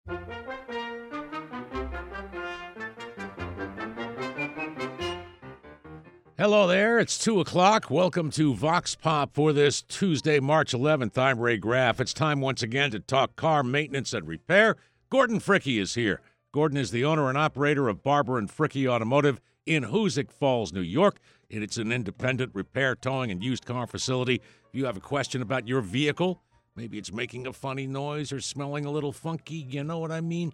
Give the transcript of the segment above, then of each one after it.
Hello there, it's 2 o'clock. Welcome to Vox Pop for this Tuesday, March 11th. I'm Ray Graff. It's time once again to talk car maintenance and repair. Gordon Fricke is here. Gordon is the owner and operator of Barber and Fricke Automotive in Hoosick Falls, New York. And it's an independent repair, towing, and used car facility. If you have a question about your vehicle, maybe it's making a funny noise or smelling a little funky, you know what I mean?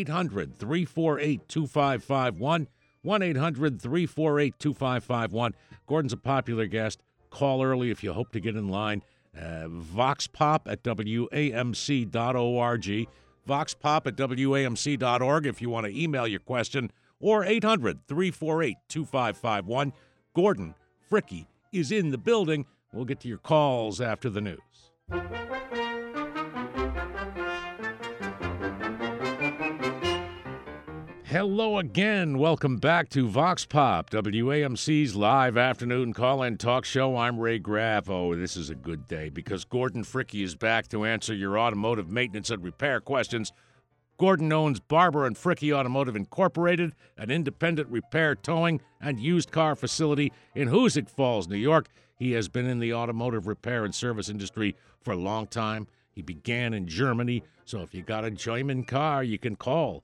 800-348-2551. 1-800-348-2551. Gordon's a popular guest. Call early if you hope to get in line. VoxPop at WAMC.org. VoxPop at WAMC.org if you want to email your question. Or 800-348-2551. Gordon Fricke is in the building. We'll get to your calls after the news. Hello again. Welcome back to Vox Pop, WAMC's live afternoon call-in talk show. I'm Ray Graff. Oh, this is a good day because Gordon Fricke is back to answer your automotive maintenance and repair questions. Gordon owns Barber and Fricke Automotive Incorporated, an independent repair, towing, and used car facility in Hoosick Falls, New York. He has been in the automotive repair and service industry for a long time. He began in Germany, so if you got a German car, you can call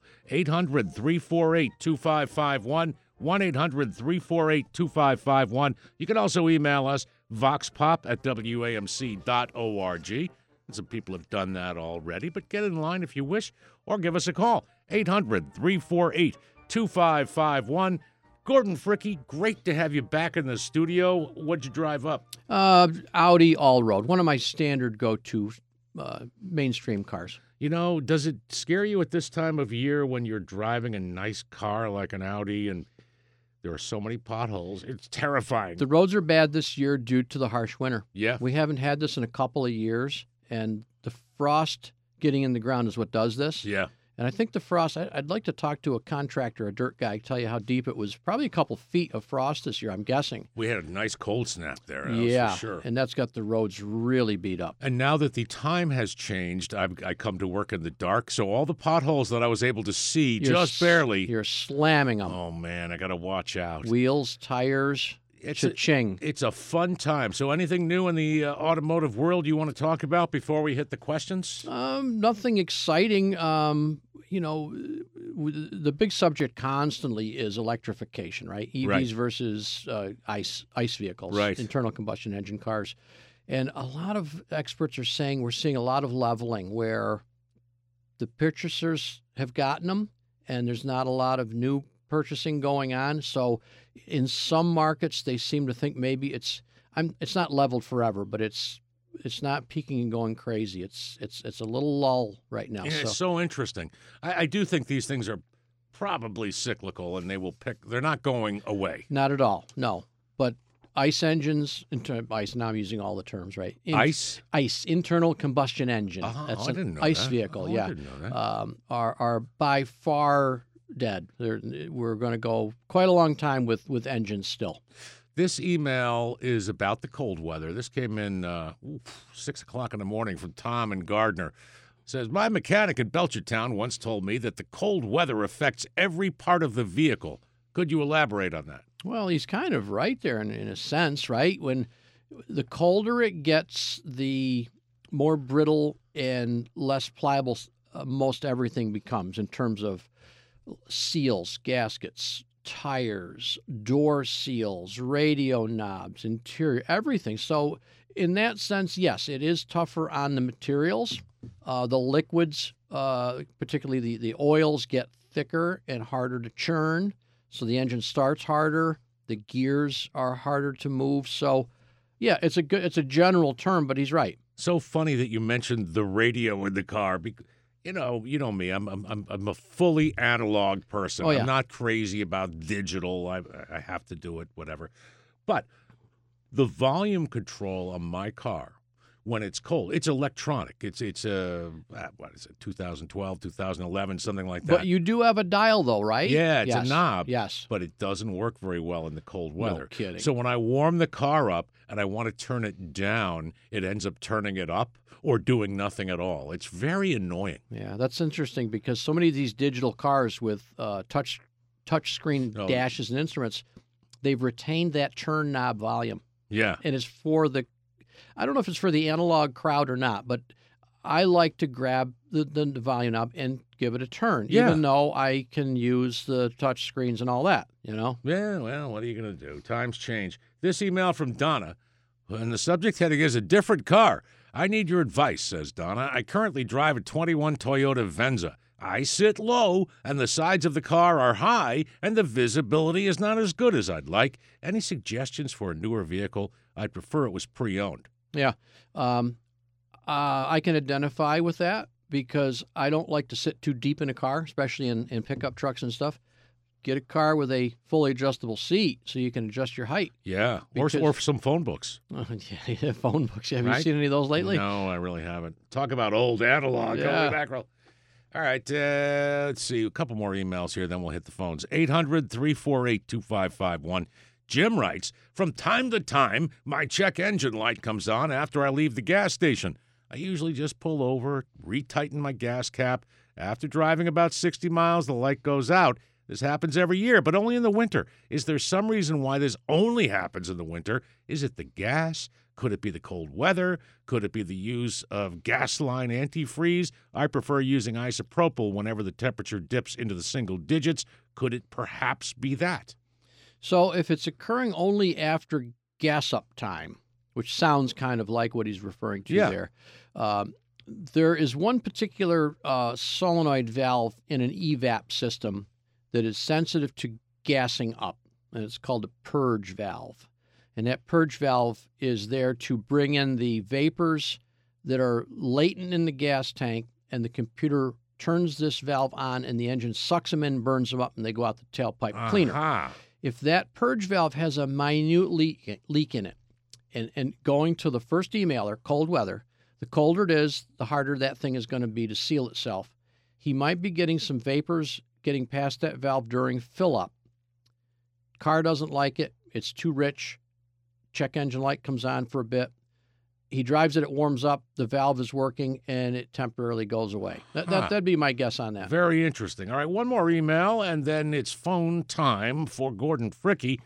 800-348-2551, 1-800-348-2551. You can also email us, voxpop at WAMC.org. And some people have done that already, but get in line if you wish, or give us a call, 800-348-2551. Gordon Fricke, great to have you back in the studio. What'd you drive up? Audi all-road, one of my standard go-to mainstream cars. You know, does it scare you at this time of year when you're driving a nice car like an Audi and there are so many potholes? It's terrifying. The roads are bad this year due to the harsh winter. Yeah. We haven't had this in a couple of years, and the frost getting in the ground is what does this. Yeah. And I think the frost, I'd like to talk to a contractor, a dirt guy, tell you how deep it was. Probably a couple feet of frost this year, I'm guessing. We had a nice cold snap there, yeah, for sure. And that's got the roads really beat up. And now that the time has changed, I come to work in the dark, so all the potholes that I was able to see just barely. You're slamming them. Oh, man, I got to watch out. Wheels, tires, cha-ching. It's a fun time. So anything new in the automotive world you want to talk about before we hit the questions? Nothing exciting. You know, the big subject constantly is electrification, right? EVs versus ICE vehicles, right? Internal combustion engine cars. And a lot of experts are saying we're seeing a lot of leveling where the purchasers have gotten them and there's not a lot of new purchasing going on. So in some markets, they seem to think maybe it's not leveled forever, but it's not peaking and going crazy. It's a little lull right now. Yeah, it's so interesting. I do think these things are probably cyclical, and they're not going away. Not at all, no. But ICE engines, ICE, now I'm using all the terms, right? ICE? ICE, internal combustion engine. That's I didn't know ICE that. vehicle, yeah. I didn't know that. Are by far dead. We're going to go quite a long time with engines still. This email is about the cold weather. This came in 6 o'clock in the morning from Tom in Gardner. It says, my mechanic in Belchertown once told me that the cold weather affects every part of the vehicle. Could you elaborate on that? Well, he's kind of right there in a sense, right? When the colder it gets, the more brittle and less pliable most everything becomes in terms of seals, gaskets, tires, door seals, radio knobs, interior, everything. So in that sense, yes, it is tougher on the materials. The liquids, particularly the oils, get thicker and harder to churn. So the engine starts harder. The gears are harder to move. So, yeah, it's a general term, but he's right. So funny that you mentioned the radio in the car. You know me. I'm a fully analog person. Oh, yeah. I'm not crazy about digital. I have to do it, whatever. But the volume control on my car, when it's cold. It's electronic. It's what is it, 2012, 2011, something like that. But you do have a dial, though, right? Yeah, it's yes. a knob. Yes. But it doesn't work very well in the cold weather. No kidding. So when I warm the car up and I want to turn it down, it ends up turning it up or doing nothing at all. It's very annoying. Yeah, that's interesting because so many of these digital cars with touch screen dashes and instruments, they've retained that turn knob volume. Yeah. And it's for the, I don't know if it's for the analog crowd or not, but I like to grab the volume knob and give it a turn, even though I can use the touch screens and all that, you know? Yeah, well, what are you going to do? Times change. This email from Donna, and the subject heading is a different car. I need your advice, says Donna. I currently drive a 21 Toyota Venza. I sit low, and the sides of the car are high, and the visibility is not as good as I'd like. Any suggestions for a newer vehicle? I'd prefer it was pre-owned. Yeah. I can identify with that because I don't like to sit too deep in a car, especially in pickup trucks and stuff. Get a car with a fully adjustable seat so you can adjust your height. Yeah, or some phone books. Yeah, phone books. Have you seen any of those lately? No, I really haven't. Talk about old analog. Yeah. Mackerel. All right, let's see. A couple more emails here, then we'll hit the phones. 800-348-2551. Jim writes, from time to time, my check engine light comes on after I leave the gas station. I usually just pull over, retighten my gas cap. After driving about 60 miles, the light goes out. This happens every year, but only in the winter. Is there some reason why this only happens in the winter? Is it the gas? Could it be the cold weather? Could it be the use of Gasline antifreeze? I prefer using isopropyl whenever the temperature dips into the single digits. Could it perhaps be that? So if it's occurring only after gas up time, which sounds kind of like what he's referring to there, there is one particular solenoid valve in an EVAP system that is sensitive to gassing up, and it's called a purge valve. And that purge valve is there to bring in the vapors that are latent in the gas tank, and the computer turns this valve on, and the engine sucks them in, burns them up, and they go out the tailpipe cleaner. If that purge valve has a minute leak in it, and going to the first emailer, cold weather, the colder it is, the harder that thing is going to be to seal itself. He might be getting some vapors getting past that valve during fill-up. Car doesn't like it. It's too rich. Check engine light comes on for a bit. He drives it warms up, the valve is working, and it temporarily goes away. That'd be my guess on that. Very interesting. All right, one more email, and then it's phone time for Gordon Fricke,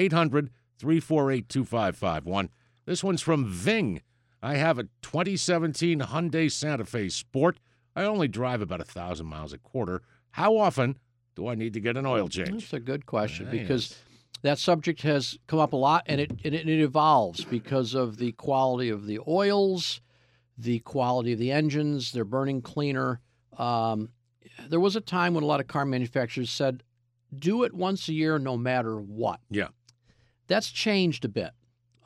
800-348-2551. This one's from Ving. I have a 2017 Hyundai Santa Fe Sport. I only drive about 1,000 miles a quarter. How often do I need to get an oil change? That's a good question because that subject has come up a lot, and it evolves because of the quality of the oils, the quality of the engines, they're burning cleaner. There was a time when a lot of car manufacturers said, do it once a year no matter what. Yeah. That's changed a bit.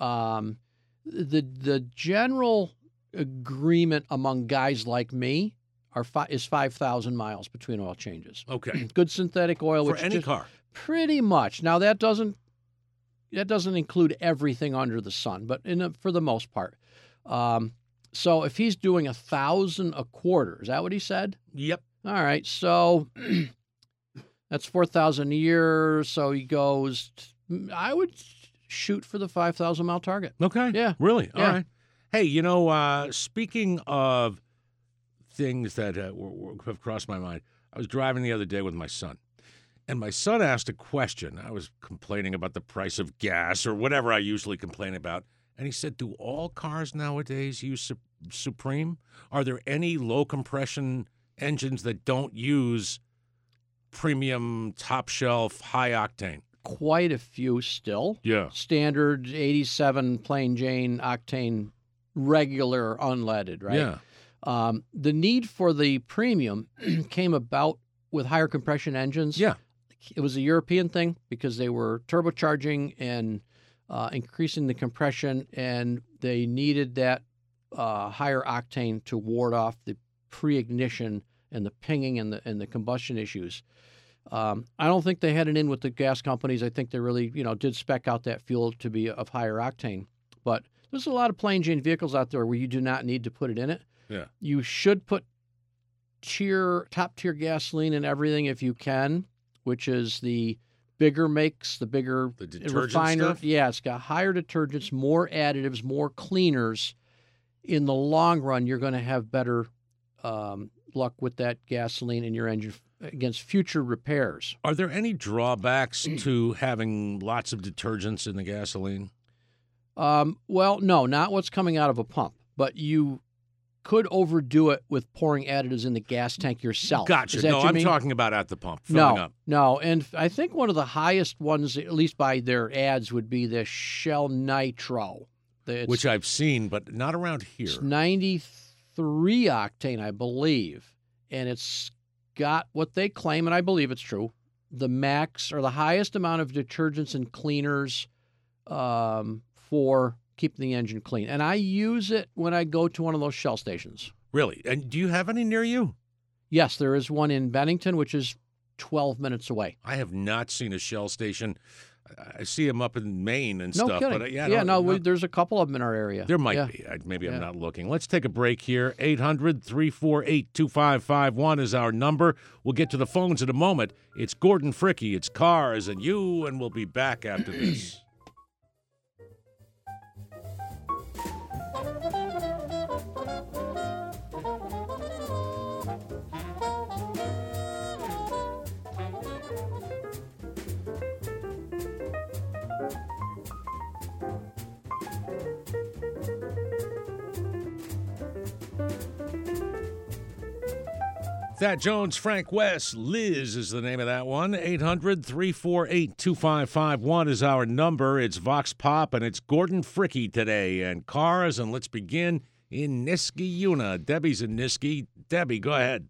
The general agreement among guys like me is 5,000 miles between oil changes. Okay. Good synthetic oil. For any car. Pretty much. Now, that doesn't include everything under the sun, but for the most part. So if he's doing 1,000 a quarter, is that what he said? Yep. All right. So that's 4,000 a year. So he goes, I would shoot for the 5,000 mile target. Okay. Yeah. Really? Yeah. All right. Hey, speaking of things that have crossed my mind, I was driving the other day with my son. And my son asked a question. I was complaining about the price of gas or whatever I usually complain about. And he said, do all cars nowadays use Supreme? Are there any low-compression engines that don't use premium, top-shelf, high-octane? Quite a few still. Yeah. Standard 87 plain Jane octane, regular unleaded, right? Yeah. The need for the premium came about with higher compression engines. Yeah. It was a European thing because they were turbocharging and increasing the compression, and they needed that higher octane to ward off the pre-ignition and the pinging and the combustion issues. I don't think they had it in with the gas companies. I think they really, did spec out that fuel to be of higher octane. But there's a lot of plain Jane vehicles out there where you do not need to put it in it. Yeah. You should put top tier gasoline in everything if you can, which is the bigger makes, the detergent refiner. stuff? Yeah, it's got higher detergents, more additives, more cleaners. In the long run, you're going to have better luck with that gasoline in your engine against future repairs. Are there any drawbacks to having lots of detergents in the gasoline? Well, no, not what's coming out of a pump, but you could overdo it with pouring additives in the gas tank yourself. Gotcha. Is that No, what you I'm mean? talking about at the pump, filling up. No, and I think one of the highest ones, at least by their ads, would be the Shell Nitro. Which I've seen, but not around here. It's 93 octane, I believe, and it's got what they claim, and I believe it's true, the max or the highest amount of detergents and cleaners for keeping the engine clean. And I use it when I go to one of those Shell stations. Really? And do you have any near you? Yes, there is one in Bennington, which is 12 minutes away. I have not seen a Shell station. I see them up in Maine and No stuff. kidding. But there's a couple of them in our area. there might be. Maybe I'm not looking. Let's take a break here. 800-348-2551 is our number. We'll get to the phones in a moment. It's Gordon Fricke, it's Cars and You, and we'll be back after this. Thad Jones, Frank West, Liz is the name of that one. 800-348-2551 is our number. It's Vox Pop, and it's Gordon Fricke today. And Cars, and let's begin in Niskayuna. Debbie's in Niskay. Debbie, go ahead.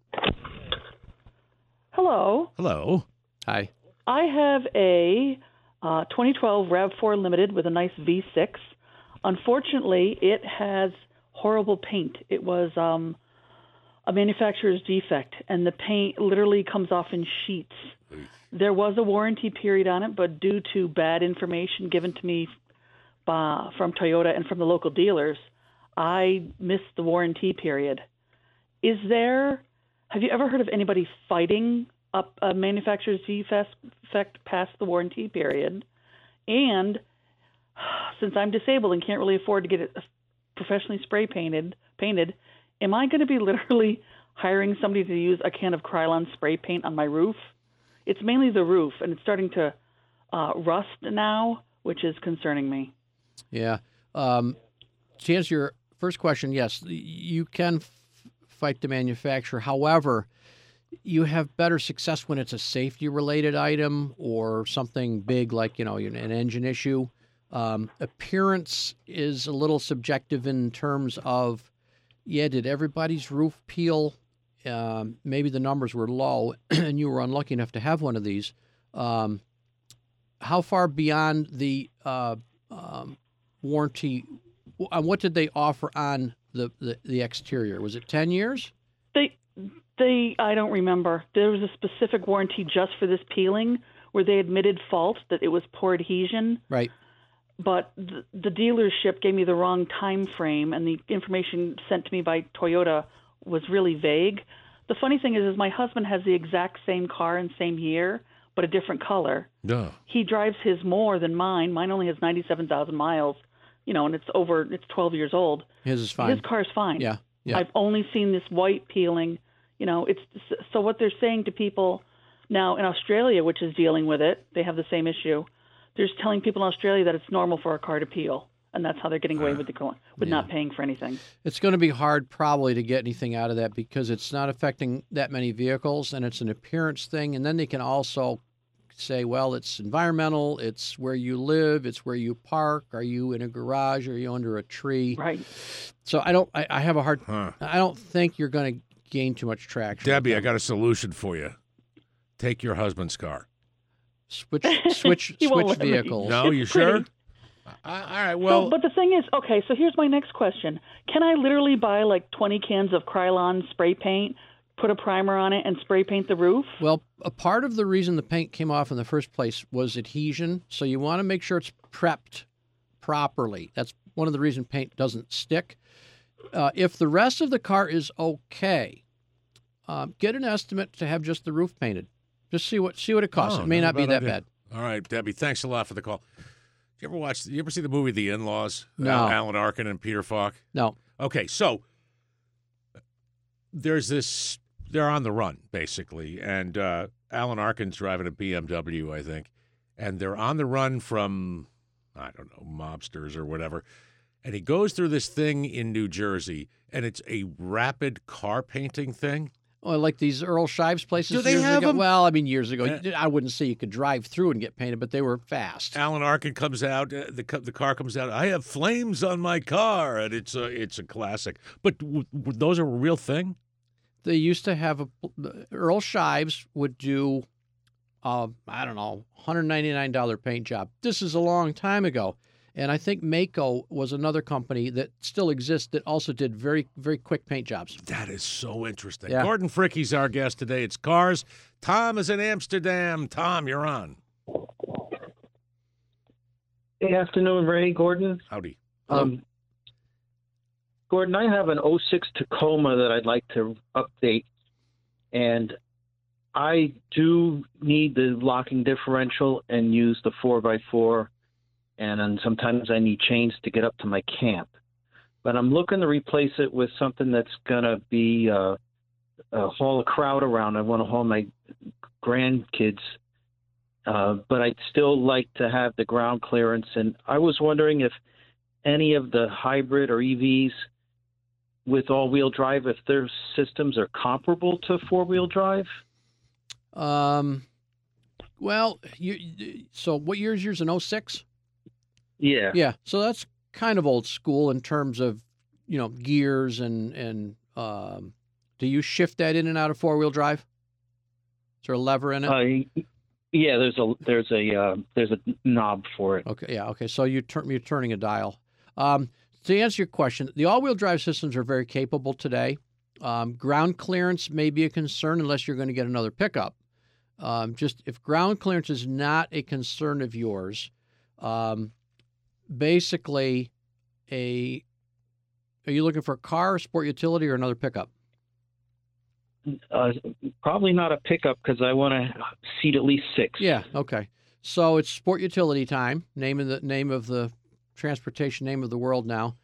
Hello. Hello. Hi. I have a 2012 RAV4 Limited with a nice V6. Unfortunately, it has horrible paint. It was a manufacturer's defect, and the paint literally comes off in sheets. There was a warranty period on it, but due to bad information given to me from Toyota and from the local dealers, I missed the warranty period. Have you ever heard of anybody fighting up a manufacturer's defect past the warranty period? And since I'm disabled and can't really afford to get it professionally spray painted, am I going to be literally hiring somebody to use a can of Krylon spray paint on my roof? It's mainly the roof, and it's starting to rust now, which is concerning me. Yeah. To answer your first question, yes, you can fight the manufacturer. However, you have better success when it's a safety-related item or something big like, an engine issue. Appearance is a little subjective in terms of, did everybody's roof peel? Maybe the numbers were low and you were unlucky enough to have one of these. How far beyond the warranty, what did they offer on the exterior? Was it 10 years? I don't remember. There was a specific warranty just for this peeling where they admitted fault, that it was poor adhesion. Right. But the dealership gave me the wrong time frame, and the information sent to me by Toyota was really vague. The funny thing is my husband has the exact same car and same year, but a different color. Duh. He drives his more than mine. Mine only has 97,000 miles, and it's 12 years old. His is fine. His car's fine. Yeah. I've only seen this white peeling. So what they're saying to people now in Australia, which is dealing with it, they have the same issue. They're just telling people in Australia that it's normal for a car to peel, and that's how they're getting away with not paying for anything. It's going to be hard probably to get anything out of that because it's not affecting that many vehicles, and it's an appearance thing. And then they can also say, well, it's environmental, it's where you live, it's where you park. Are you in a garage? Are you under a tree? Right. So I have a hard. I don't think you're going to gain too much traction. Debbie, I got a solution for you. Take your husband's car. Switch won't let me. vehicles. No, you sure? All right, well. But the thing is, okay, so here's my next question. Can I literally buy like 20 cans of Krylon spray paint, put a primer on it, and spray paint the roof? Well, a part of the reason the paint came off in the first place was adhesion. So you want to make sure it's prepped properly. That's one of the reasons paint doesn't stick. If the rest of the car is okay, get an estimate to have just the roof painted. Just see what it costs. It may not be that bad. All right, Debbie, thanks a lot for the call. You ever see the movie The In-Laws? No. Alan Arkin and Peter Falk? No. Okay, so there's this, they're on the run, basically, and Alan Arkin's driving a BMW, I think, and they're on the run from, I don't know, mobsters or whatever, and he goes through this thing in New Jersey, and it's a rapid car painting thing. Oh, like these Earl Shives places. Do they years have ago? them? Well, I mean, years ago, I wouldn't say you could drive through and get painted, but they were fast. Alan Arkin comes out. The car comes out. I have flames on my car, and it's a classic. But those are a real thing. They used to have Earl Shives would do, I don't know, $199 paint job. This is a long time ago. And I think Mako was another company that still exists that also did very, very quick paint jobs. That is so interesting. Yeah. Gordon Fricke's our guest today. It's Cars. Tom is in Amsterdam. Tom, you're on. Good afternoon, Ray, Gordon. Howdy. Gordon, I have an '06 Tacoma that I'd like to update, and I do need the locking differential and use the 4x4, and then sometimes I need chains to get up to my camp. But I'm looking to replace it with something that's going to be haul a crowd around. I want to haul my grandkids, but I'd still like to have the ground clearance. And I was wondering if any of the hybrid or EVs with all-wheel drive, if their systems are comparable to four-wheel drive. Well, so what year is yours, an 06? Yeah. Yeah, so that's kind of old school in terms of, gears and do you shift that in and out of four-wheel drive? Is there a lever in it? Yeah, there's a knob for it. Okay, yeah, okay. So you're turning a dial. To answer your question, the all-wheel drive systems are very capable today. Ground clearance may be a concern unless you're going to get another pickup. Just if ground clearance is not a concern of yours, basically, are you looking for a car, sport utility, or another pickup? Probably not a pickup because I want to seat at least 6. Yeah. Okay. So it's sport utility time. Name of the transportation name of the world now.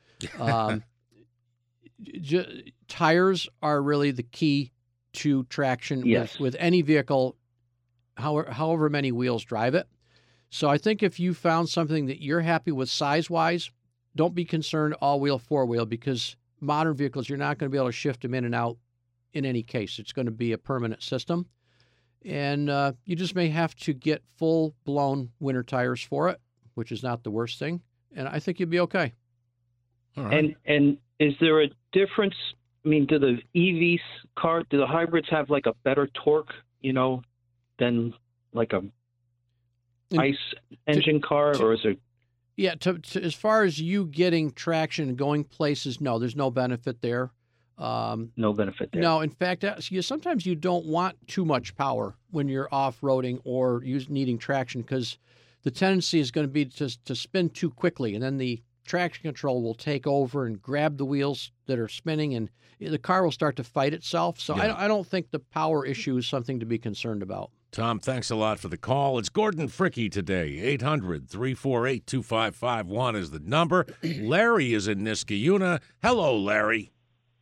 Tires are really the key to traction. Yes. with any vehicle, however many wheels drive it. So I think if you found something that you're happy with size-wise, don't be concerned all-wheel, four-wheel, because modern vehicles, you're not going to be able to shift them in and out in any case. It's going to be a permanent system. And you just may have to get full-blown winter tires for it, which is not the worst thing. And I think you'd be okay. All right. And is there a difference? I mean, do the hybrids have like a better torque, than like a ICE engine car, or is there? Yeah, as far as you getting traction and going places, no, there's no benefit there. No benefit there. No, in fact, sometimes you don't want too much power when you're off-roading or needing traction, because the tendency is going to be to spin too quickly, and then the traction control will take over and grab the wheels that are spinning, and the car will start to fight itself. So Yeah. I don't think the power issue is something to be concerned about. Tom, thanks a lot for the call. It's Gordon Fricke today. 800-348-2551 is the number. Larry is in Niskayuna. Hello, Larry.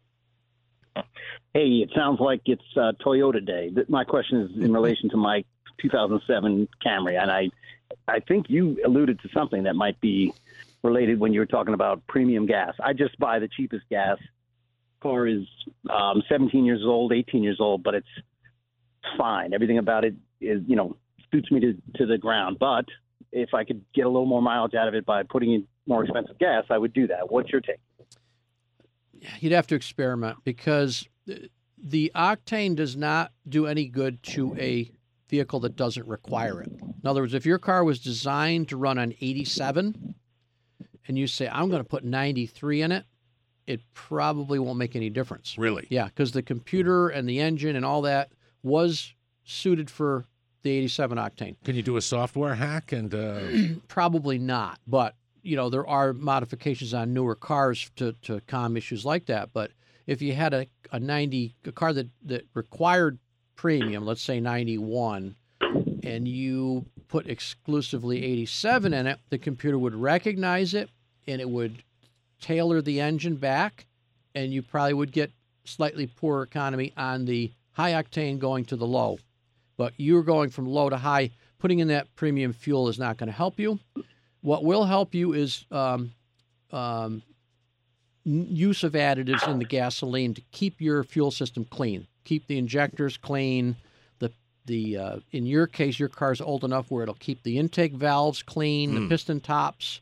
Hey, it sounds like it's Toyota Day. My question is in relation to my 2007 Camry, and I think you alluded to something that might be related when you were talking about premium gas. I just buy the cheapest gas. Car is 17 years old, 18 years old, but it's fine. Everything about it is, suits me to the ground. But if I could get a little more mileage out of it by putting in more expensive gas, I would do that. What's your take? You'd have to experiment, because the octane does not do any good to a vehicle that doesn't require it. In other words, if your car was designed to run on 87 and you say, I'm going to put 93 in it, it probably won't make any difference. Really? Yeah, because the computer and the engine and all that was suited for the 87 octane. Can you do a software hack? And Probably not, but there are modifications on newer cars to calm issues like that. But if you had a car that required premium, let's say 91, and you put exclusively 87 in it, the computer would recognize it and it would tailor the engine back, and you probably would get slightly poorer economy on the high octane going to the low. But you're going from low to high. Putting in that premium fuel is not going to help you. What will help you is use of additives in the gasoline to keep your fuel system clean, keep the injectors clean. In your case, your car's old enough where it'll keep the intake valves clean, the piston tops.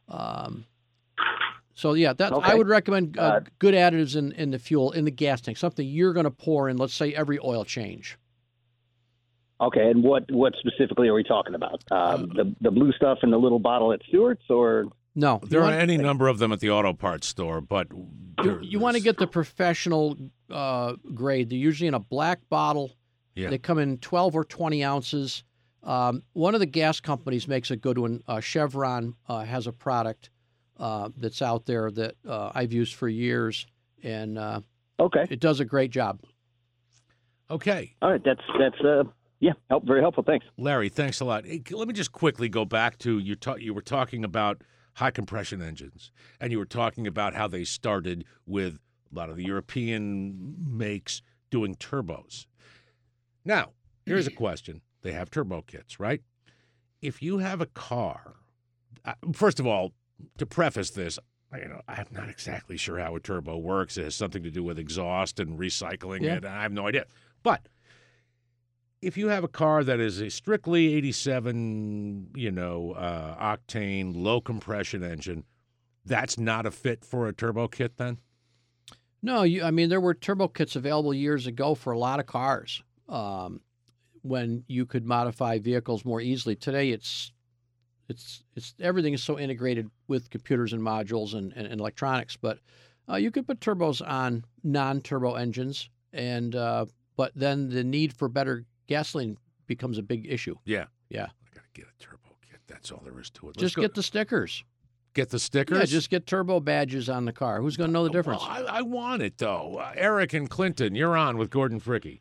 So yeah, okay. I would recommend good additives in the fuel, in the gas tank, something you're going to pour in, let's say, every oil change. Okay, and what specifically are we talking about? The blue stuff in the little bottle at Stewart's, or? No. There are any number of them at the auto parts store, but... You want to get the professional grade. They're usually in a black bottle. Yeah. They come in 12 or 20 ounces. One of the gas companies makes a good one. Chevron has a product that's out there that I've used for years, and it does a great job. Okay. All right, that's very helpful. Thanks, Larry. Thanks a lot. Hey, let me just quickly go back to you were talking about high compression engines, and you were talking about how they started with a lot of the European makes doing turbos. Now, here's a question. They have turbo kits, right? If you have a car, first of all, to preface this, I'm not exactly sure how a turbo works. It has something to do with exhaust and recycling it. I have no idea. But if you have a car that is a strictly 87, octane, low compression engine, that's not a fit for a turbo kit then? No, there were turbo kits available years ago for a lot of cars. When you could modify vehicles more easily. Today, it's everything is so integrated with computers and modules and electronics. But you could put turbos on non-turbo engines, and but then the need for better gasoline becomes a big issue. Yeah. I got to get a turbo kit. That's all there is to it. Just get the stickers. Get the stickers? Yeah, just get turbo badges on the car. Who's going to know the difference? Well, I want it though. Eric and Clinton, you're on with Gordon Fricke.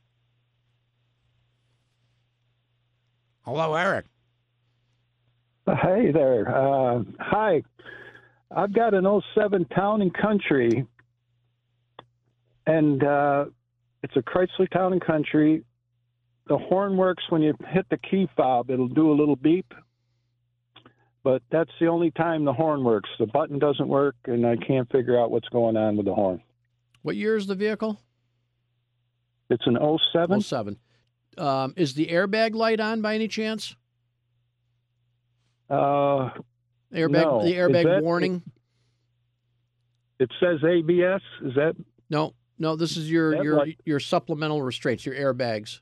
Hello, Eric. Hey there. Hi. I've got an 07 Town & Country, and it's a Chrysler Town & Country. The horn works when you hit the key fob. It'll do a little beep, but that's the only time the horn works. The button doesn't work, and I can't figure out what's going on with the horn. What year is the vehicle? It's an 07. 07. Is the airbag light on by any chance? No. The airbag warning? It says ABS. Is that? No. This is your supplemental restraints, your airbags.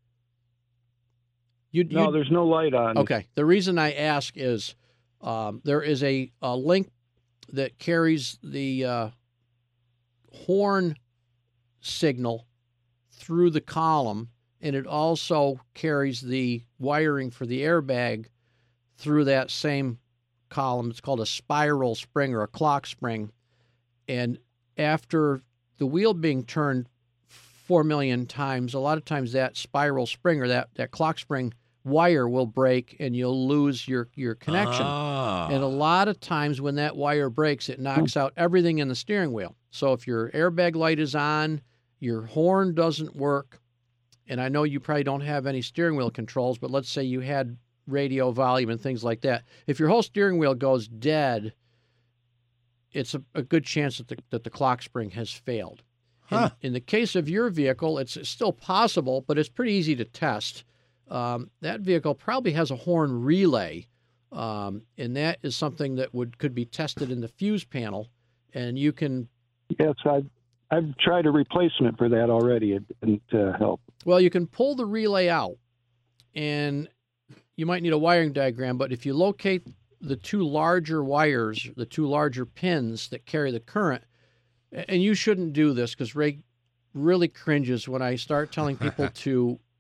No, there's no light on. Okay. The reason I ask is there is a link that carries the horn signal through the column, and it also carries the wiring for the airbag through that same column. It's called a spiral spring or a clock spring. And after the wheel being turned 4 million times, a lot of times that spiral spring or that clock spring wire will break and you'll lose your connection. And a lot of times when that wire breaks, it knocks out everything in the steering wheel. So if your airbag light is on, your horn doesn't work, and I know you probably don't have any steering wheel controls, but let's say you had radio volume and things like that. If your whole steering wheel goes dead, it's a good chance that the clock spring has failed. Huh. In the case of your vehicle, it's still possible, but it's pretty easy to test. That vehicle probably has a horn relay, and that is something that could be tested in the fuse panel, and you can... Yes, I've tried a replacement for that already. It didn't help. Well, you can pull the relay out, and you might need a wiring diagram, but if you locate the two larger wires, the two larger pins that carry the current, and you shouldn't do this because Ray really cringes when I start telling people to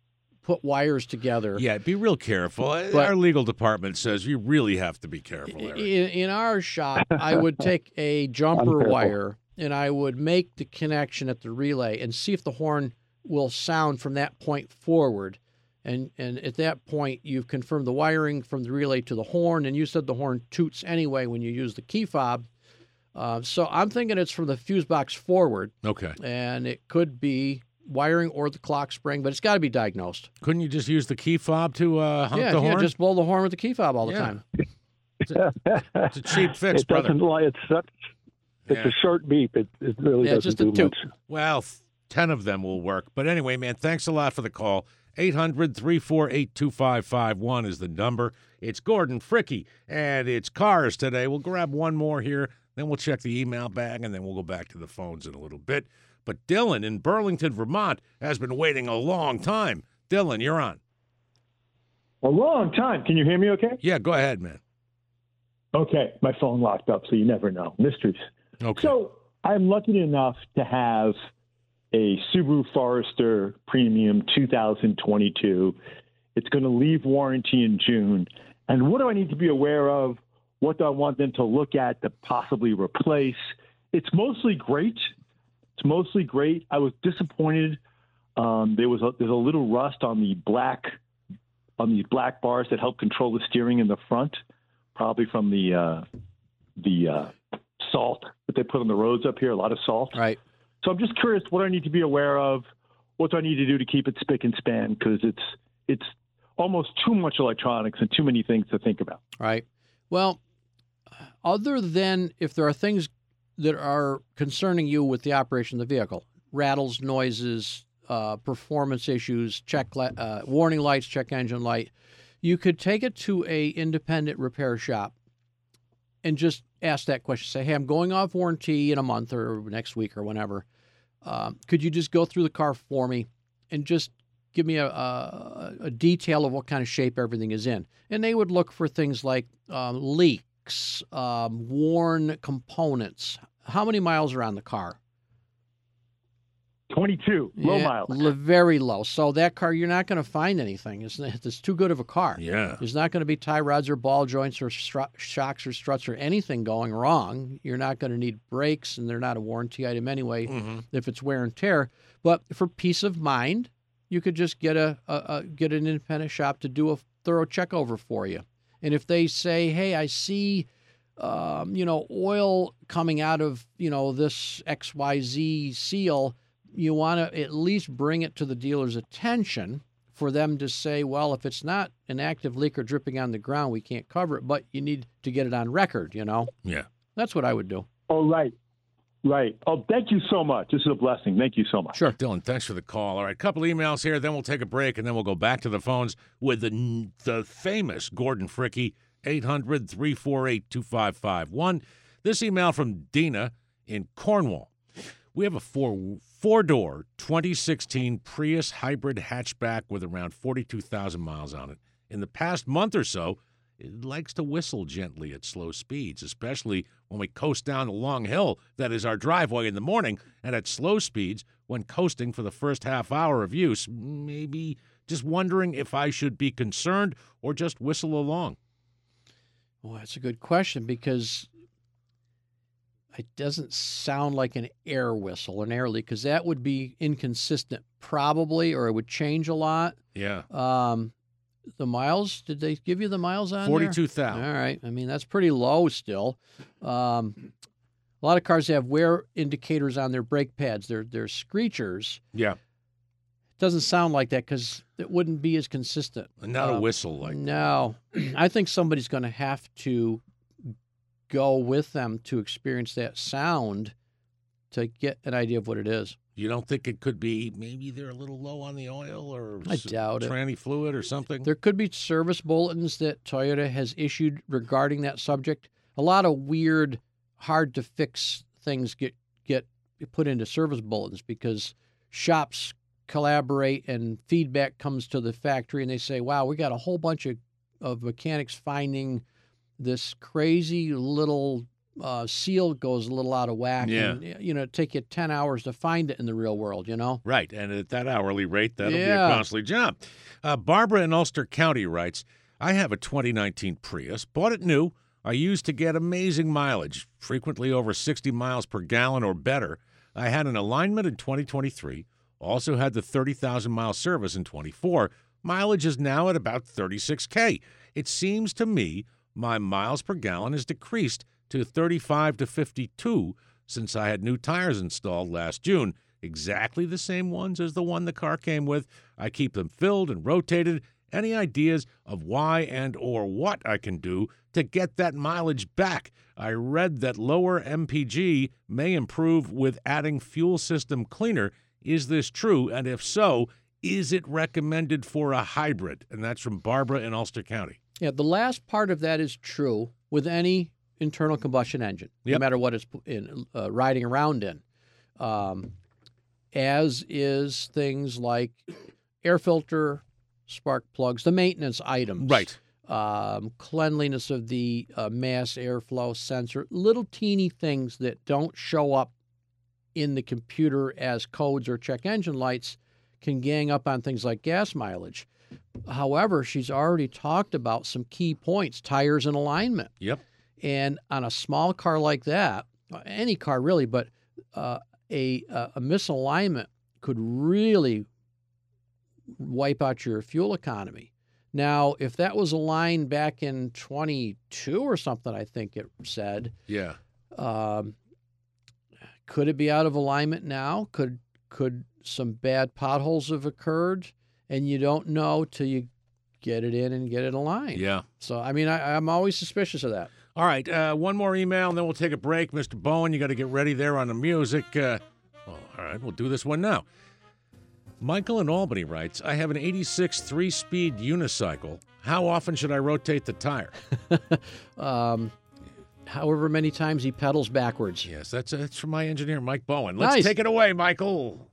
put wires together. Yeah, be real careful. Our legal department says you really have to be careful, Eric. In our shop, I would take a jumper wire and I would make the connection at the relay and see if the horn will sound from that point forward. And at that point, you've confirmed the wiring from the relay to the horn, and you said the horn toots anyway when you use the key fob. So I'm thinking it's from the fuse box forward. Okay. And it could be wiring or the clock spring, but it's got to be diagnosed. Couldn't you just use the key fob to honk the horn? Yeah, just blow the horn with the key fob all the time. It's a cheap fix, it brother. Doesn't lie. It's a short beep. It really doesn't just do a toot. much. Well, 10 of them will work. But anyway, man, thanks a lot for the call. 800-348-2551 is the number. It's Gordon Fricke, and it's cars today. We'll grab one more here, then we'll check the email bag, and then we'll go back to the phones in a little bit. But Dylan in Burlington, Vermont, has been waiting a long time. Dylan, you're on. A long time. Can you hear me okay? Yeah, go ahead, man. Okay. My phone locked up, so you never know. Mysteries. Okay. So I'm lucky enough to have a Subaru Forester Premium 2022. It's going to leave warranty in June. And what do I need to be aware of? What do I want them to look at to possibly replace? It's mostly great. I was disappointed. There's a little rust on these black bars that help control the steering in the front, probably from the salt that they put on the roads up here. A lot of salt. Right. So I'm just curious what I need to be aware of. What do I need to do to keep it spick and span? Because it's almost too much electronics and too many things to think about. Right. Well, other than if there are things that are concerning you with the operation of the vehicle, rattles, noises, performance issues, warning lights, check engine light, you could take it to a independent repair shop and just ask that question. Say, hey, I'm going off warranty in a month or next week or whenever. Could you just go through the car for me and just give me a detail of what kind of shape everything is in? And they would look for things like leaks, worn components. How many miles are on the car? 22, low miles. Very low. So that car, you're not going to find anything. It's too good of a car. Yeah. There's not going to be tie rods or ball joints or shocks or struts or anything going wrong. You're not going to need brakes, and they're not a warranty item anyway if it's wear and tear. But for peace of mind, you could just get an independent shop to do a thorough check over for you. And if they say, hey, I see oil coming out of this XYZ seal, you want to at least bring it to the dealer's attention for them to say, well, if it's not an active leak or dripping on the ground, we can't cover it, but you need to get it on record, Yeah. That's what I would do. Oh, right. Oh, thank you so much. This is a blessing. Thank you so much. Sure. Dylan, thanks for the call. All right, a couple emails here, then we'll take a break, and then we'll go back to the phones with the famous Gordon Fricke, 800-348-2551. This email from Dina in Cornwall. We have a four-door 2016 Prius hybrid hatchback with around 42,000 miles on it. In the past month or so, it likes to whistle gently at slow speeds, especially when we coast down the long hill that is our driveway in the morning, and at slow speeds when coasting for the first half hour of use. Maybe just wondering if I should be concerned or just whistle along. Well, that's a good question because it doesn't sound like an air whistle, an air leak, because that would be inconsistent probably, or it would change a lot. Yeah. The miles, did they give you the miles on 42,000. All right. I mean, that's pretty low still. A lot of cars have wear indicators on their brake pads. They're screechers. Yeah. It doesn't sound like that because it wouldn't be as consistent. Not a whistle like that. No. I think somebody's going to have to go with them to experience that sound to get an idea of what it is. You don't think it could be maybe they're a little low on the oil or I doubt it. tranny fluid or something? There could be service bulletins that Toyota has issued regarding that subject. A lot of weird, hard-to-fix things get put into service bulletins because shops collaborate and feedback comes to the factory and they say, wow, we got a whole bunch of mechanics finding this crazy little seal goes a little out of whack. Yeah. And, it'd take you 10 hours to find it in the real world, Right, and at that hourly rate, that'll be a Yeah. costly job. Barbara in Ulster County writes, I have a 2019 Prius, bought it new. I used to get amazing mileage, frequently over 60 miles per gallon or better. I had an alignment in 2023, also had the 30,000-mile service in 24. Mileage is now at about 36K. It seems to me my miles per gallon has decreased to 35 to 52 since I had new tires installed last June, exactly the same ones as the one the car came with. I keep them filled and rotated. Any ideas of why and or what I can do to get that mileage back? I read that lower MPG may improve with adding fuel system cleaner. Is this true? And if so, is it recommended for a hybrid? And that's from Barbara in Ulster County. Yeah, the last part of that is true with any internal combustion engine, no Yep. matter what it's riding around in, as is things like air filter, spark plugs, the maintenance items. Right. Cleanliness of the mass airflow sensor, little teeny things that don't show up in the computer as codes or check engine lights can gang up on things like gas mileage. However, she's already talked about some key points, tires and alignment. Yep. And on a small car like that, any car really, but a misalignment could really wipe out your fuel economy. Now, if that was aligned back in 22 or something, I think it said, Yeah. could it be out of alignment now? Could some bad potholes have occurred? And you don't know till you get it in and get it aligned. Yeah. So, I mean, I'm always suspicious of that. All right, one more email, and then we'll take a break. Mr. Bowen, you got to get ready there on the music. All right, we'll do this one now. Michael in Albany writes, I have an 86 3-speed unicycle. How often should I rotate the tire? However many times he pedals backwards. Yes, that's from my engineer, Mike Bowen. Let's Nice. take it away, Michael.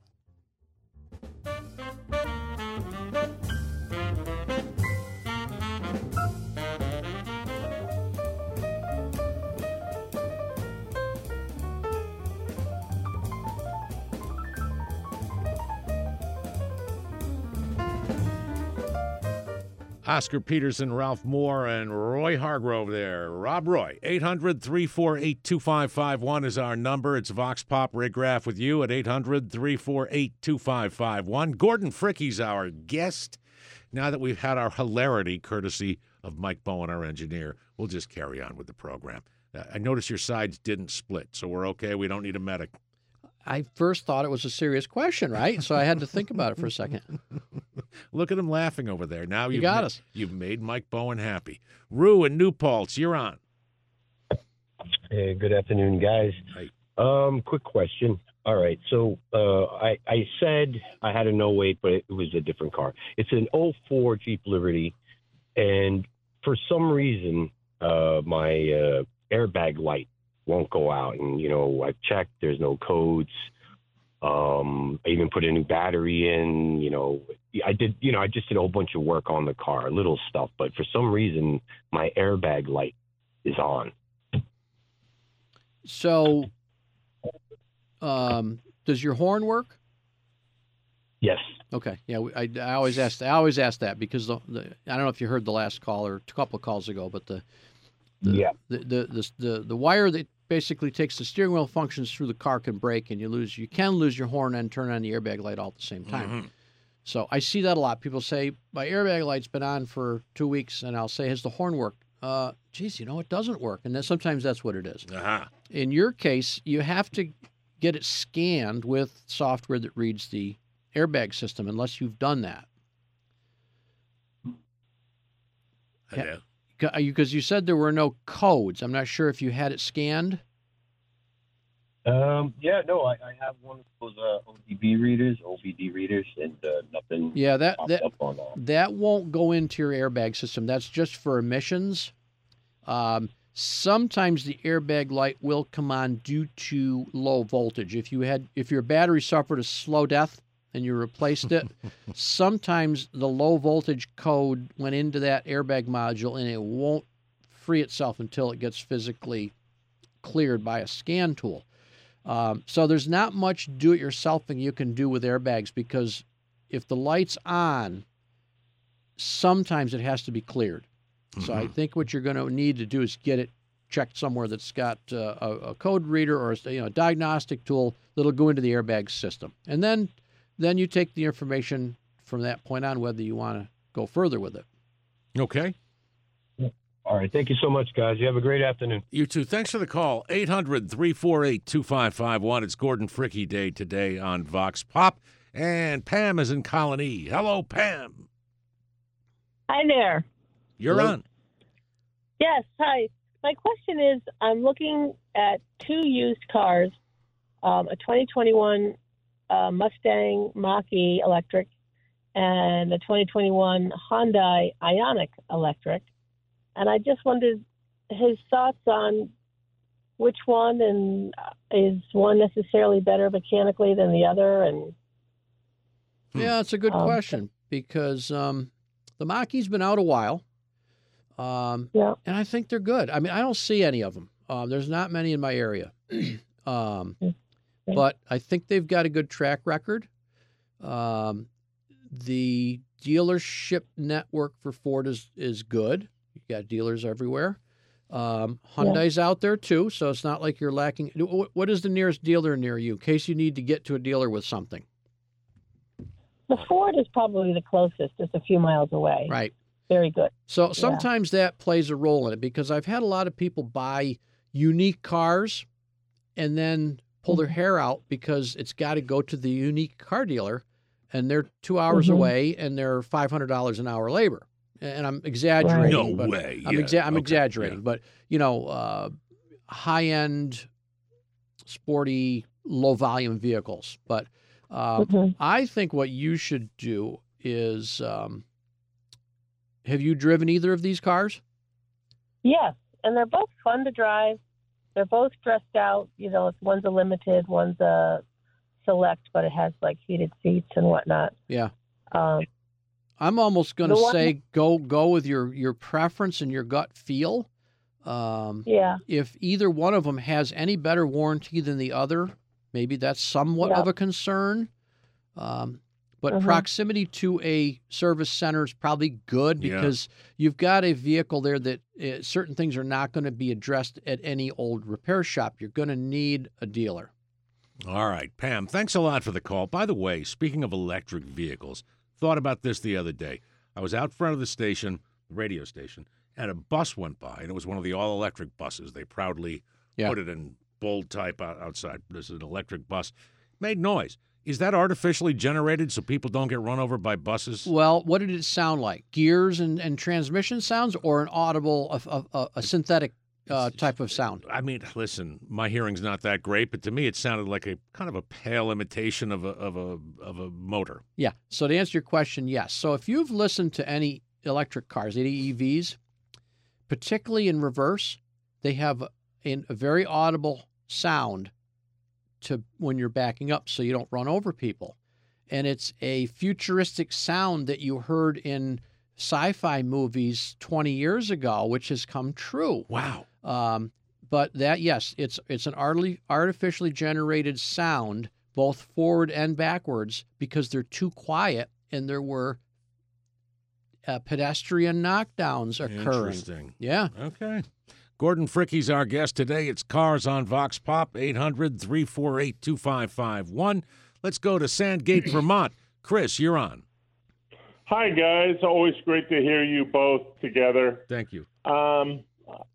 Oscar Peterson, Ralph Moore, and Roy Hargrove there. Rob Roy, 800-348-2551 is our number. It's Vox Pop Ray Graff with you at 800-348-2551. Gordon Fricke's our guest. Now that we've had our hilarity courtesy of Mike Bowen, our engineer, we'll just carry on with the program. I notice your sides didn't split, so we're okay. We don't need a medic. I first thought it was a serious question, right? So I had to think about it for a second. Look at him laughing over there. Now You got us. You've made Mike Bowen happy. Rue in New Paltz, you're on. Hey, good afternoon, guys. Hi. Quick question. All right, so I said I had a no wait, but it was a different car. It's an 04 Jeep Liberty, and for some reason, my airbag light won't go out. And, I've checked, there's no codes. I even put a new battery in, I just did a whole bunch of work on the car, little stuff, but for some reason, my airbag light is on. So, does your horn work? Yes. Okay. Yeah, I always ask. I always ask that because I don't know if you heard the last call or a couple of calls ago, but the wire that basically takes the steering wheel functions through the car can break, and you can lose your horn and turn on the airbag light all at the same time. Mm-hmm. So I see that a lot. People say my airbag light's been on for 2 weeks, and I'll say, has the horn worked? Geez, it doesn't work, and then sometimes that's what it is. Uh-huh. In your case, you have to get it scanned with software that reads the airbag system, unless you've done that. Yeah. Because you said there were no codes. I'm not sure if you had it scanned. I have one of those OBD readers, and nothing. Yeah, popped up on that. That won't go into your airbag system. That's just for emissions. Sometimes the airbag light will come on due to low voltage. If your battery suffered a slow death and you replaced it, sometimes the low voltage code went into that airbag module and it won't free itself until it gets physically cleared by a scan tool. So there's not much do-it-yourselfing you can do with airbags, because if the light's on, sometimes it has to be cleared. So I think what you're going to need to do is get it checked somewhere that's got a code reader or a diagnostic tool that'll go into the airbag system. And then you take the information from that point on, whether you want to go further with it. Okay. All right. Thank you so much, guys. You have a great afternoon. You too. Thanks for the call. 800-348-2551. It's Gordon Fricke Day today on Vox Pop. And Pam is in Colony. Hello, Pam. Hi there. You're Hello. on. Yes, hi. My question is, I'm looking at two used cars, a 2021 Mustang Mach-E electric and a 2021 Hyundai Ioniq electric. And I just wondered his thoughts on which one, and is one necessarily better mechanically than the other? And Yeah, it's a good question, because the Mach-E's been out a while. yeah. And I think they're good. I mean, I don't see any of them. There's not many in my area. But I think they've got a good track record. The dealership network for Ford is good. You've got dealers everywhere. Hyundai's out there too, so it's not like you're lacking. What is the nearest dealer near you, in case you need to get to a dealer with something? The Ford is probably the closest, just a few miles away. Right. Very good. So sometimes that plays a role in it, because I've had a lot of people buy unique cars and then pull their hair out because it's got to go to the unique car dealer, and they're 2 hours away, and they're $500 an hour labor. And I'm exaggerating. No but way. I'm, Yeah. I'm Okay. exaggerating. Yeah. But, high-end, sporty, low-volume vehicles. But I think what you should do is, have you driven either of these cars? Yes, and they're both fun to drive. They're both dressed out. One's a limited, one's a select, but it has like heated seats and whatnot. Yeah. I'm almost going to say go with your preference and your gut feel. Yeah. If either one of them has any better warranty than the other, maybe that's somewhat of a concern. But proximity to a service center is probably good, because you've got a vehicle there that certain things are not going to be addressed at any old repair shop. You're going to need a dealer. All right, Pam, thanks a lot for the call. By the way, speaking of electric vehicles, thought about this the other day. I was out front of the station, the radio station, and a bus went by, and it was one of the all-electric buses. They proudly put it in bold type outside. This is an electric bus. Made noise. Is that artificially generated so people don't get run over by buses? Well, what did it sound like? Gears and transmission sounds, or an audible, a synthetic type of sound? I mean, listen, my hearing's not that great, but to me it sounded like a kind of a pale imitation of a motor. Yeah. So to answer your question, yes. So if you've listened to any electric cars, any EVs, particularly in reverse, they have a very audible sound to when you're backing up, so you don't run over people. And it's a futuristic sound that you heard in sci-fi movies 20 years ago, which has come true. Wow. But that, yes, it's an artificially generated sound, both forward and backwards, because they're too quiet, and there were pedestrian knockdowns occurring. Interesting. Yeah. Okay. Gordon Fricke's our guest today. It's Cars on Vox Pop, 800-348-2551. Let's go to Sandgate, Vermont. Chris, you're on. Hi, guys. Always great to hear you both together. Thank you. I'm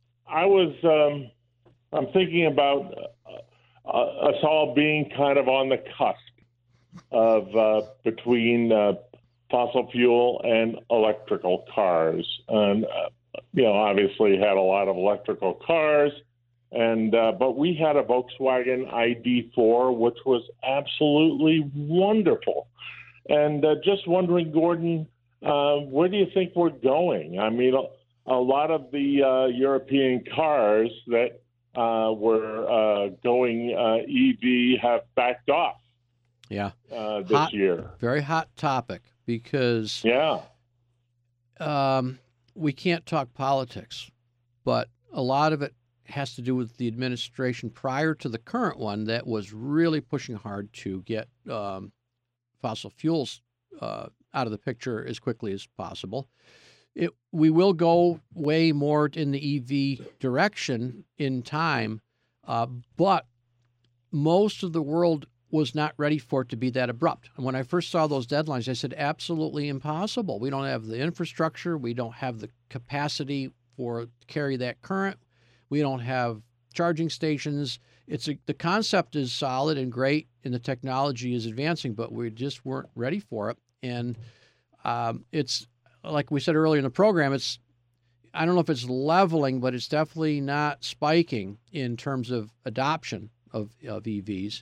thinking about us all being kind of on the cusp of between fossil fuel and electrical cars. And, obviously had a lot of electrical cars, and but we had a Volkswagen ID4, which was absolutely wonderful. And just wondering, Gordon, where do you think we're going? I mean, a lot of the European cars that were going EV have backed off. Yeah. This year. Very hot topic, because we can't talk politics, but a lot of it has to do with the administration prior to the current one that was really pushing hard to get fossil fuels out of the picture as quickly as possible. We will go way more in the EV direction in time, but most of the world was not ready for it to be that abrupt. And when I first saw those deadlines, I said, absolutely impossible. We don't have the infrastructure. We don't have the capacity to carry that current. We don't have charging stations. The concept is solid and great, and the technology is advancing, but we just weren't ready for it. And it's, like we said earlier in the program, I don't know if it's leveling, but it's definitely not spiking in terms of adoption of EVs.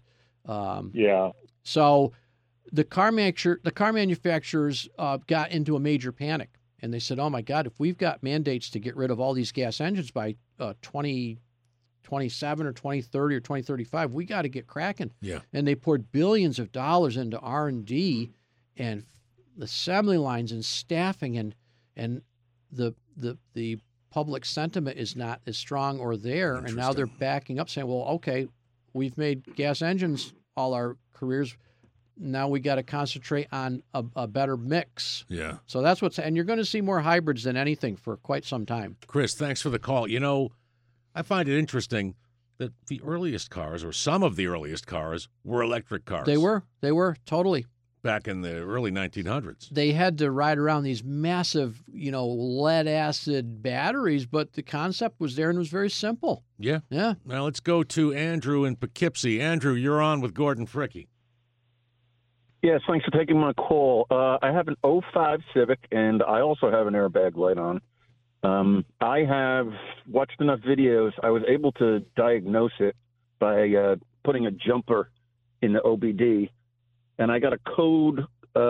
So the car manufacturers got into a major panic, and they said, oh my God, if we've got mandates to get rid of all these gas engines by 2027 or 2030 or 2035, we got to get cracking. Yeah. And they poured billions of dollars into R&D and assembly lines and staffing, and the public sentiment is not as strong or there, and now they're backing up saying, well, okay, we've made gas engines all our careers. Now we got to concentrate on a better mix. Yeah. So that's and you're going to see more hybrids than anything for quite some time. Chris, thanks for the call. You know, I find it interesting that the earliest cars, or some of the earliest cars, were electric cars. They were totally. Back in the early 1900s. They had to ride around these massive, lead acid batteries, but the concept was there and it was very simple. Yeah. Yeah. Now let's go to Andrew in Poughkeepsie. Andrew, you're on with Gordon Fricke. Yes, thanks for taking my call. I have an 05 Civic, and I also have an airbag light on. I have watched enough videos. I was able to diagnose it by putting a jumper in the OBD, and I got a code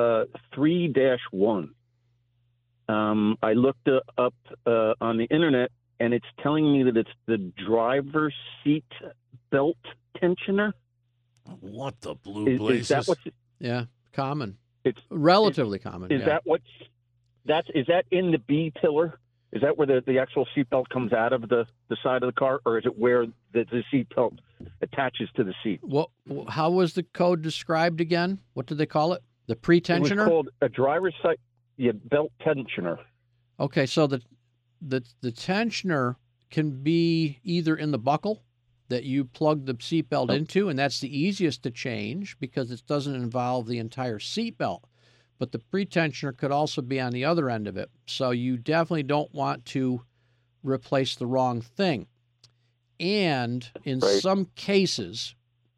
3-1. I looked it up on the internet, and it's telling me that it's the driver's seat belt tensioner. What the blue blazes? Is that what's... Yeah, common. It's relatively common. Is that is that in the B pillar? Is that where the actual seatbelt comes out of the side of the car, or is it where the seatbelt attaches to the seat? Well, how was the code described again? What did they call it? The pre-tensioner? It was called a driver's side belt tensioner. Okay, so the tensioner can be either in the buckle that you plug the seatbelt into, and that's the easiest to change because it doesn't involve the entire seatbelt. But the pre-tensioner could also be on the other end of it. So you definitely don't want to replace the wrong thing. And in some cases,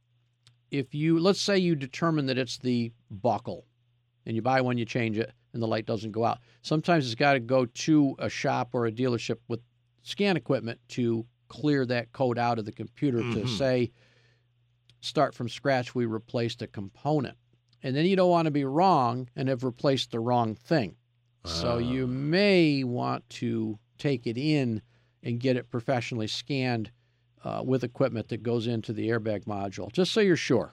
let's say you determine that it's the buckle, and you buy one, you change it, and the light doesn't go out. Sometimes it's got to go to a shop or a dealership with scan equipment to clear that code out of the computer to say, start from scratch, we replaced a component. And then you don't want to be wrong and have replaced the wrong thing. So you may want to take it in and get it professionally scanned with equipment that goes into the airbag module, just so you're sure.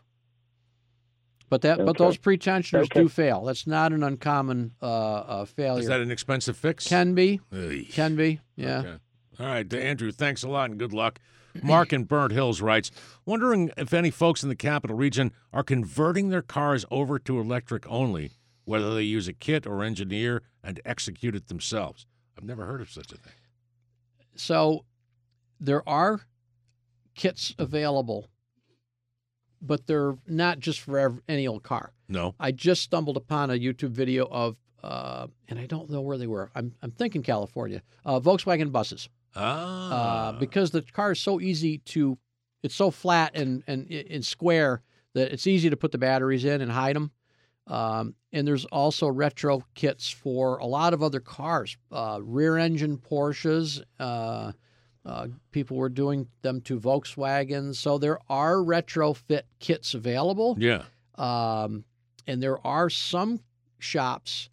But but those pre-tensioners do fail. That's not an uncommon failure. Is that an expensive fix? Can be. Oy. Can be, yeah. Okay. All right, Andrew, thanks a lot and good luck. Mark in Burnt Hills writes, wondering if any folks in the capital region are converting their cars over to electric only, whether they use a kit or engineer and execute it themselves. I've never heard of such a thing. So there are kits available, but they're not just for any old car. No. I just stumbled upon a YouTube video of, and I don't know where they were. I'm thinking California, Volkswagen buses. Because the car is so easy it's so flat and square that it's easy to put the batteries in and hide them. And there's also retro kits for a lot of other cars, rear engine Porsches. People were doing them to Volkswagens. So there are retrofit kits available. Yeah. And there are some shops,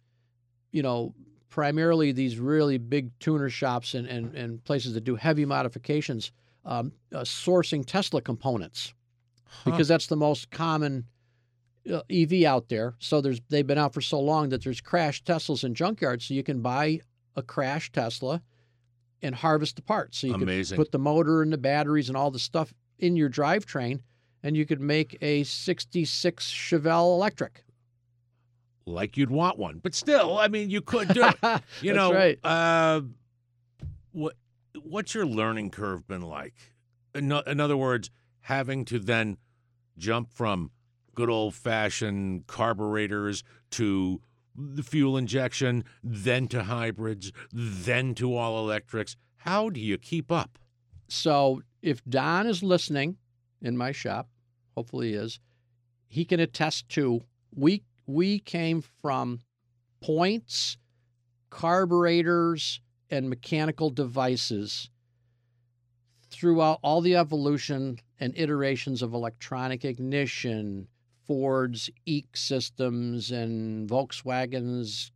primarily these really big tuner shops and places that do heavy modifications, sourcing Tesla components because that's the most common EV out there. So they've been out for so long that there's crashed Teslas in junkyards. So you can buy a crashed Tesla and harvest the parts. So you Amazing. could put the motor and the batteries and all the stuff in your drivetrain, and you could make a 66 Chevelle electric. Like you'd want one. But still, I mean, you could do it. You That's know, right. What's your learning curve been like? In other words, having to then jump from good old-fashioned carburetors to the fuel injection, then to hybrids, then to all electrics. How do you keep up? So if Don is listening in my shop, hopefully he is, he can attest to we came from points, carburetors, and mechanical devices throughout all the evolution and iterations of electronic ignition, Ford's EEC systems and Volkswagen's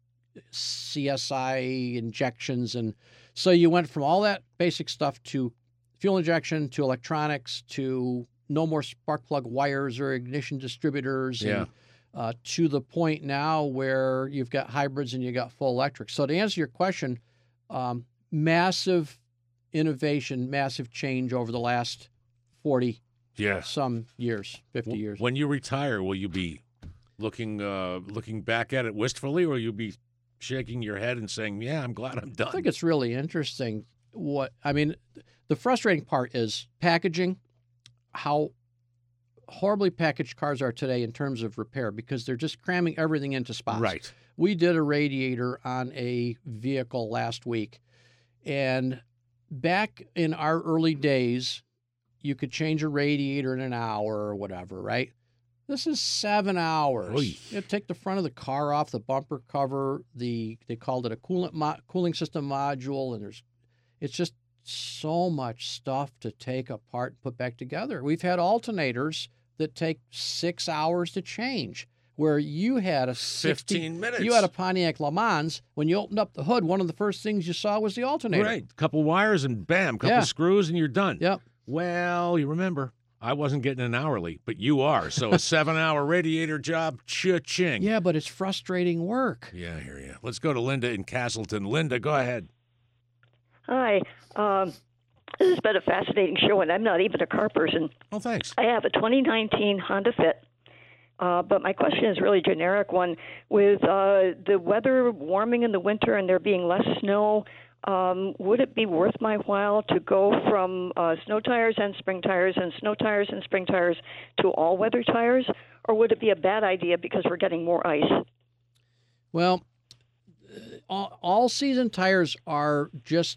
CSI injections. And so you went from all that basic stuff to fuel injection, to electronics, to no more spark plug wires or ignition distributors. Yeah. And, to the point now where you've got hybrids and you got full electric. So to answer your question, massive innovation, massive change over the last 40 some years, 50 years. When you retire, will you be looking back at it wistfully, or will you be shaking your head and saying, yeah, I'm glad I'm done? I think it's really interesting. The frustrating part is packaging, how horribly packaged cars are today in terms of repair, because they're just cramming everything into spots. Right. We did a radiator on a vehicle last week, and back in our early days, you could change a radiator in an hour or whatever, right? This is 7 hours. Oy. You take the front of the car off, the bumper cover, they called it a cooling system module, and it's just so much stuff to take apart and put back together. We've had alternators that take 6 hours to change, where you had a 15 minutes. You had a Pontiac Le Mans. When you opened up the hood, one of the first things you saw was the alternator. Right. Couple wires and bam, couple screws and you're done. Yep. Well, you remember, I wasn't getting an hourly, but you are. So a 7-hour radiator job, cha-ching. Yeah, but it's frustrating work. Yeah, I hear you. Let's go to Linda in Castleton. Linda, go ahead. Hi. This has been a fascinating show, and I'm not even a car person. Oh, thanks. I have a 2019 Honda Fit, but my question is really a generic one. With the weather warming in the winter and there being less snow, would it be worth my while to go from snow tires and spring tires and snow tires and spring tires to all-weather tires, or would it be a bad idea because we're getting more ice? Well, all-season tires are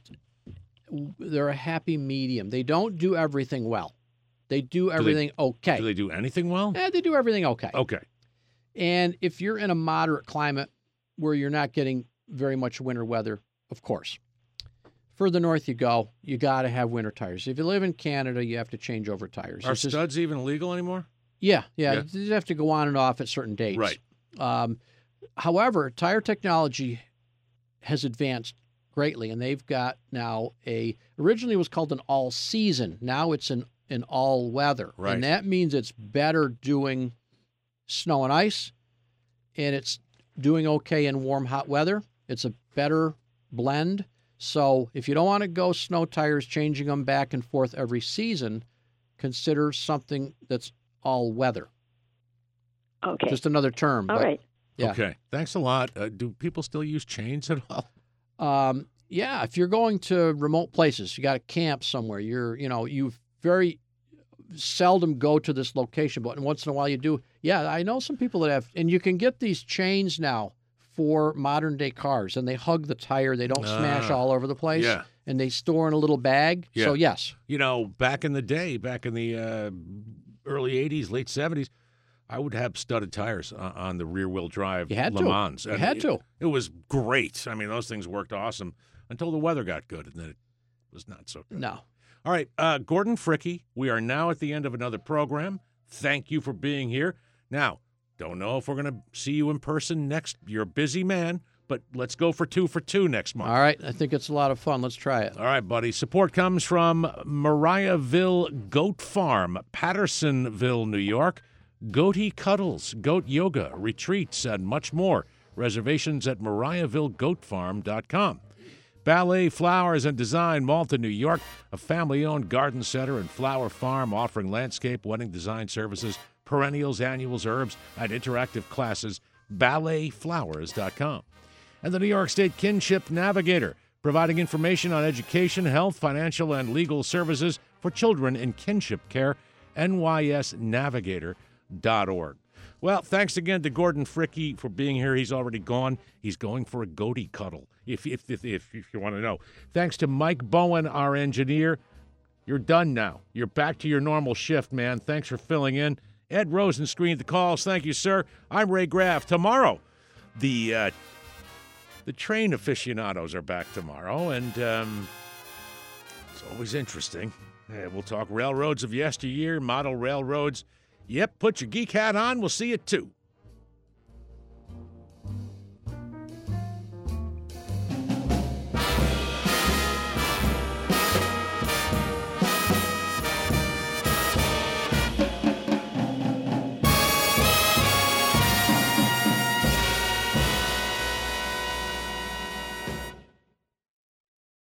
they're a happy medium. They don't do everything well. They do everything okay. Do they do anything well? Yeah, they do everything okay. Okay. And if you're in a moderate climate where you're not getting very much winter weather, of course. Further north you go, you got to have winter tires. If you live in Canada, you have to change over tires. Are studs even legal anymore? Yeah. You have to go on and off at certain dates. Right. However, tire technology has advanced greatly, and they've got now originally it was called an all-season. Now it's an all-weather. Right. And that means it's better doing snow and ice, and it's doing okay in warm, hot weather. It's a better blend. So if you don't want to go snow tires, changing them back and forth every season, consider something that's all-weather. Okay. Just another term. All right. Yeah. Okay. Thanks a lot. Do people still use chains at all? Yeah. If you're going to remote places, you got to camp somewhere. You very seldom go to this location, but once in a while you do. Yeah, I know some people that have, and you can get these chains now for modern day cars, and they hug the tire. They don't smash all over the place. Yeah. And they store in a little bag. Yeah. So yes. Back in the day, back in the early 80s, late 70s, I would have studded tires on the rear-wheel drive Le Mans. You had to. It was great. I mean, those things worked awesome until the weather got good, and then it was not so good. No. All right, Gordon Fricke, we are now at the end of another program. Thank you for being here. Now, don't know if we're going to see you in person next. You're a busy man, but let's go for 2 for 2 next month. All right. I think it's a lot of fun. Let's try it. All right, buddy. Support comes from Mariahville Goat Farm, Pattersonville, New York. Goaty Cuddles, Goat Yoga, retreats, and much more. Reservations at MariahvilleGoatFarm.com. Ballet Flowers and Design, Malta, New York, a family-owned garden center and flower farm offering landscape, wedding design services, perennials, annuals, herbs, and interactive classes. BalletFlowers.com. And the New York State Kinship Navigator, providing information on education, health, financial, and legal services for children in kinship care. NYSNavigator.org. Well, thanks again to Gordon Fricke for being here. He's already gone. He's going for a goatee cuddle, if you want to know. Thanks to Mike Bowen, our engineer. You're done now. You're back to your normal shift, man. Thanks for filling in. Ed Rosen screened the calls. Thank you, sir. I'm Ray Graff. Tomorrow, the train aficionados are back tomorrow, and it's always interesting. We'll talk railroads of yesteryear, model railroads. Yep, put your geek hat on. We'll see you at 2.